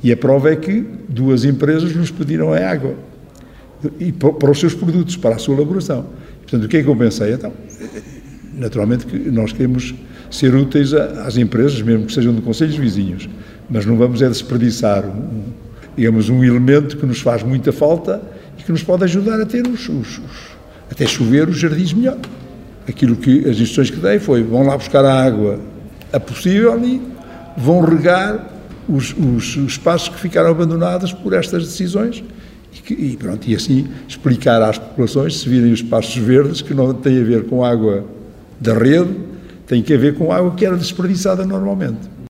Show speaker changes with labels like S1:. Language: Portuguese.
S1: E a prova é que 2 empresas nos pediram a água e para os seus produtos, para a sua elaboração. Portanto, o que é que eu pensei? Então, naturalmente que nós queremos ser úteis às empresas, mesmo que sejam de concelhos vizinhos, mas não vamos desperdiçar um elemento que nos faz muita falta e que nos pode ajudar a ter até chover os jardins melhor. Aquilo que as instruções que dei foi, vão lá buscar a água a possível e vão regar os espaços que ficaram abandonados por estas decisões e assim explicar às populações, se virem os espaços verdes, que não têm a ver com água da rede, tem que ver com água que era desperdiçada normalmente.